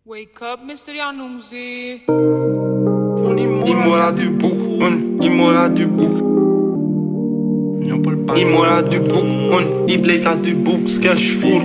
Wake up, Mr. Januzzi. Il m'aura du bouc, il m'aura du bouc. Il m'aura du bouc, il blätas du bouc. Cash full,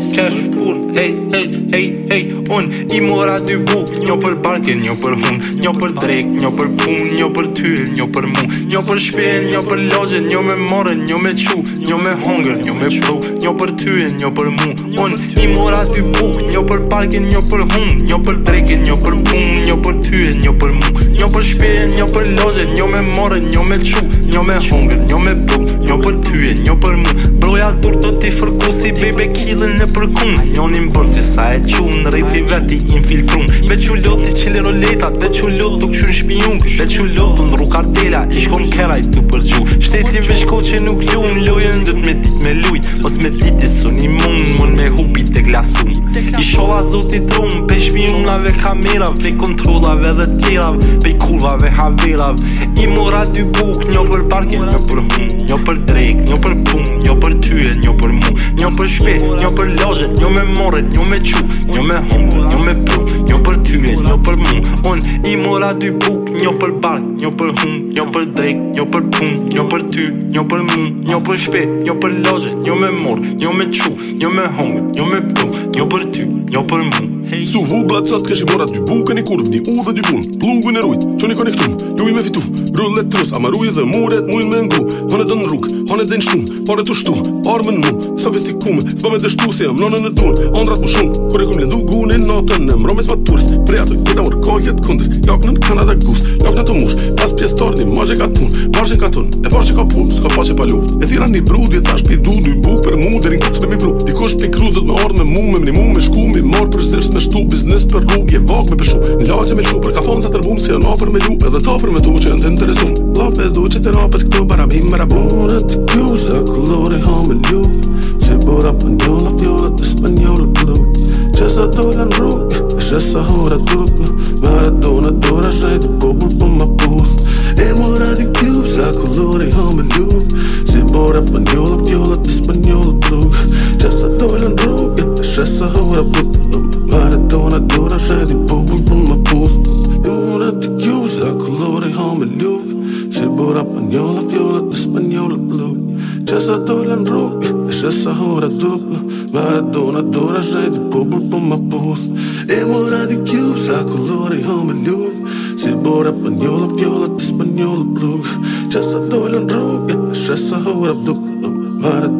hey, hey, hey, hey. Il m'aura du bouc. Njo për barken, njo për hun, njo për drek, njo për pun, njo për tyr, njo për mu, njo për shpen, njo për logje, njo me more, njo me qu, njo me hunger, njo me pru, njo për tyr, njo për mu. Il m'aura du bouc, njo për barken, njo për hun, njo për dreken, njo për pun, njo për tyr, njo për mu, njo për shpen, njo për logje, njo me more, njo me qu, njo me hunger, njo me pru, njo për tyr, njo për mu. Broja dur do t'i fërku si bebe killën e përkun. Njonin bërë që sa e qun, rejti veti infiltrun. Veq u lot t'i qili roletat, veq u lot t'u këshun shpijun, veq u lot t'u ndru kartela, i shkon keraj t'u përgju. Shteti veshko që nuk lun, lojën dët me dit me lujt, mos me dit i sun i mun me hupi te glasun. I shola zotit rum, pe shpijunave kamerav, pe kontrolave dhe tjerav, pe kurvave haverav. I mora dy buk, njo për parken, njo për hun, njo për drek, njo për pun, njo për tyre, njo për mu, njo për shpet, njo për logje, njo me more, njo me qu, njo me hunger, njo me pru, njo për tyre, njo për mu. I mora dy buk, njo për bark, njo për hun, njo për drek, njo për pun, njo për tyre, njo për mu, njo për shpet, njo për logje, njo me more, njo me qu, njo me hunger, njo me pru, njo për tyre, njo për mu. Su hubla qatë kesh i mora dy bukën i kurv, një u dhe dy bun, plugun e rujt, qoni konektum, ju i me fitu, rullet trus, ama ruje dhe muret, mujn me ngru, hane dën rrug, hane den shtum, pare të shtu, armën mu, sofistikume, s'ba me dështu se jam nonën e tun, andrat mu shumë, kure kum lendu gunin natën e mromes ma turist, preja të kita mor kohjet kundër, jaknën Kanada gus, jaknën të mush, pas pjestarni, mazhe ka tun, marshin ka tun, e parshin ka pun, s'ka pache pa luft, e thira një brud, je thash pi du, dy buk për mu, derin kuks me mi pru, dikush pi kruzët me ardh me mu, me shku, mi mar për sërs me shtu, biznes për rrug, je vag me përshu, në lagje me lshu, për ka fonë sa tërbum, si janë apër me lu, edhe tapër me tu që janë të interesum. Lafes du që të rapet këtu, barabim, marabun, e të kjusa, kolori ha me lu, që bora panjola, fjolla, të spanjola blu, që sa dola në rrug, e që sa hora duplu, Maradona dora shajtë popull për ma pust, e mora të kjusa, kolori ha me lu, që bora panjola, fjolla, të spanjola blu, që sa dola në rrug, e që sa hora duplu, Maradona dora shajtë popull për ma pust, e mora të kjusa, kolori ha me lu, që bora panjola, fjolla, të spanjola blu, që sa dola në rrug, e që sa hora duplu, Maradona dora shajtë popull për ma pust, e mora të kjusa, kolori ha me lu, që bora panjola, fjolla, të spanjola blu, që sa dola në rrug, e që sa hora duplu, Maradona